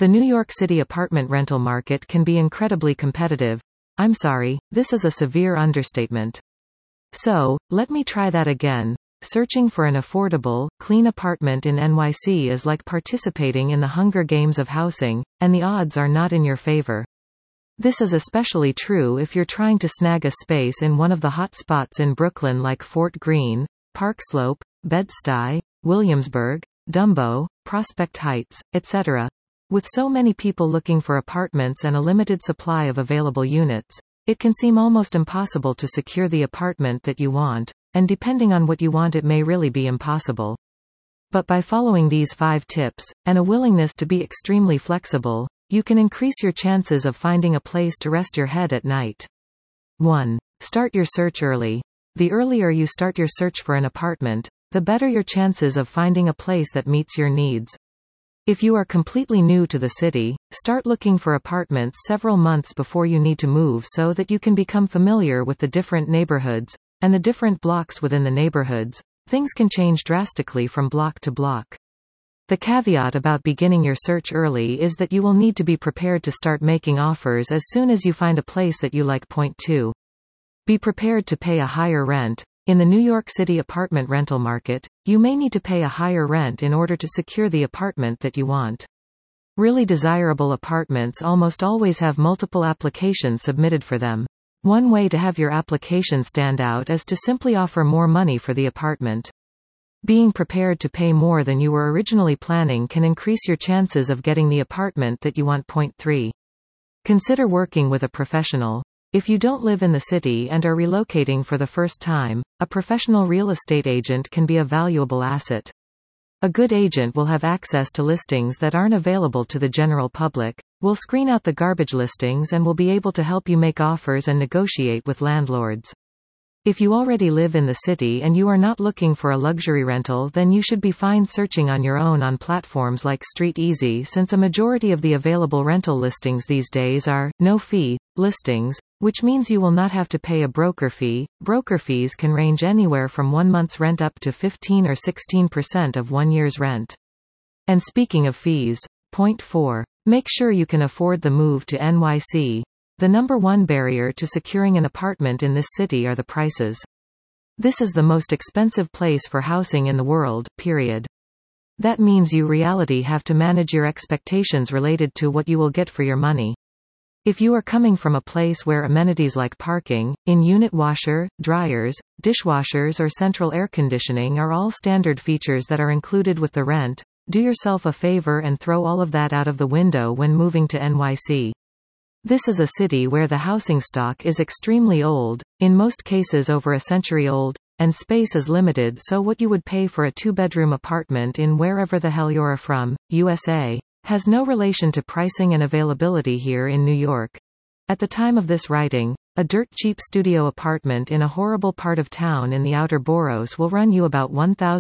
The New York City apartment rental market can be incredibly competitive. I'm sorry, this is a severe understatement. So, let me try that again. Searching for an affordable, clean apartment in NYC is like participating in the Hunger Games of housing, and the odds are not in your favor. This is especially true if you're trying to snag a space in one of the hot spots in Brooklyn like Fort Greene, Park Slope, Bed-Stuy, Williamsburg, Dumbo, Prospect Heights, etc. With so many people looking for apartments and a limited supply of available units, it can seem almost impossible to secure the apartment that you want, and depending on what you want it may really be impossible. But by following these 5 tips, and a willingness to be extremely flexible, you can increase your chances of finding a place to rest your head at night. 1. Start your search early. The earlier you start your search for an apartment, the better your chances of finding a place that meets your needs. If you are completely new to the city, start looking for apartments several months before you need to move so that you can become familiar with the different neighborhoods, and the different blocks within the neighborhoods. Things can change drastically from block to block. The caveat about beginning your search early is that you will need to be prepared to start making offers as soon as you find a place that you like. Point 2. Be prepared to pay a higher rent. In the New York City apartment rental market, you may need to pay a higher rent in order to secure the apartment that you want. Really desirable apartments almost always have multiple applications submitted for them. One way to have your application stand out is to simply offer more money for the apartment. Being prepared to pay more than you were originally planning can increase your chances of getting the apartment that you want. Point 3. Consider working with a professional. If you don't live in the city and are relocating for the first time, a professional real estate agent can be a valuable asset. A good agent will have access to listings that aren't available to the general public, will screen out the garbage listings and will be able to help you make offers and negotiate with landlords. If you already live in the city and you are not looking for a luxury rental, then you should be fine searching on your own on platforms like StreetEasy, since a majority of the available rental listings these days are no-fee listings, which means you will not have to pay a broker fee. Broker fees can range anywhere from 1 month's rent up to 15 or 16% of 1 year's rent. And speaking of fees, point 4. Make sure you can afford the move to NYC. The number one barrier to securing an apartment in this city are the prices. This is the most expensive place for housing in the world, period. That means you really have to manage your expectations related to what you will get for your money. If you are coming from a place where amenities like parking, in-unit washer, dryers, dishwashers or central air conditioning are all standard features that are included with the rent, do yourself a favor and throw all of that out of the window when moving to NYC. This is a city where the housing stock is extremely old, in most cases over a century old, and space is limited, so what you would pay for a 2-bedroom apartment in wherever the hell you're from, USA, has no relation to pricing and availability here in New York. At the time of this writing, a dirt-cheap studio apartment in a horrible part of town in the outer boroughs will run you about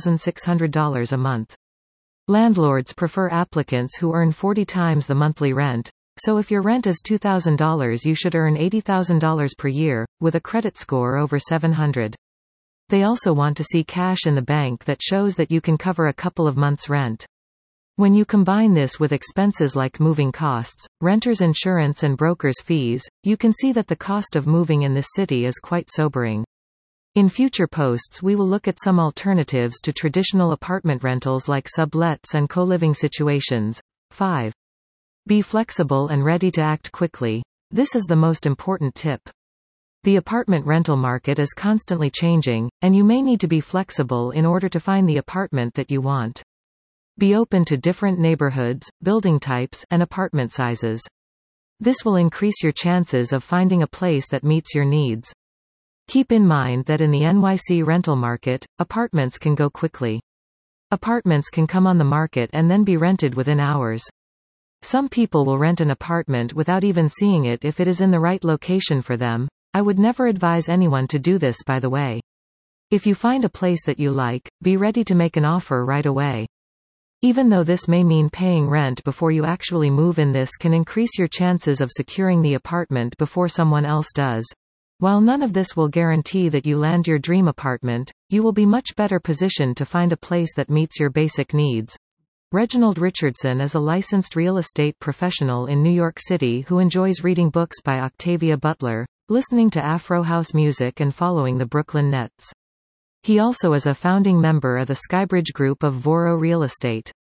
$1,600 a month. Landlords prefer applicants who earn 40 times the monthly rent, so if your rent is $2,000 you should earn $80,000 per year, with a credit score over 700. They also want to see cash in the bank that shows that you can cover a couple of months' rent. When you combine this with expenses like moving costs, renters' insurance and brokers' fees, you can see that the cost of moving in this city is quite sobering. In future posts we will look at some alternatives to traditional apartment rentals like sublets and co-living situations. 5. Be flexible and ready to act quickly. This is the most important tip. The apartment rental market is constantly changing, and you may need to be flexible in order to find the apartment that you want. Be open to different neighborhoods, building types, and apartment sizes. This will increase your chances of finding a place that meets your needs. Keep in mind that in the NYC rental market, apartments can go quickly. Apartments can come on the market and then be rented within hours. Some people will rent an apartment without even seeing it if it is in the right location for them. I would never advise anyone to do this, by the way. If you find a place that you like, be ready to make an offer right away. Even though this may mean paying rent before you actually move in, this can increase your chances of securing the apartment before someone else does. While none of this will guarantee that you land your dream apartment, you will be much better positioned to find a place that meets your basic needs. Reginald Richardson is a licensed real estate professional in New York City who enjoys reading books by Octavia Butler, listening to Afro house music and following the Brooklyn Nets. He also is a founding member of the Skybridge Group of Voro Real Estate.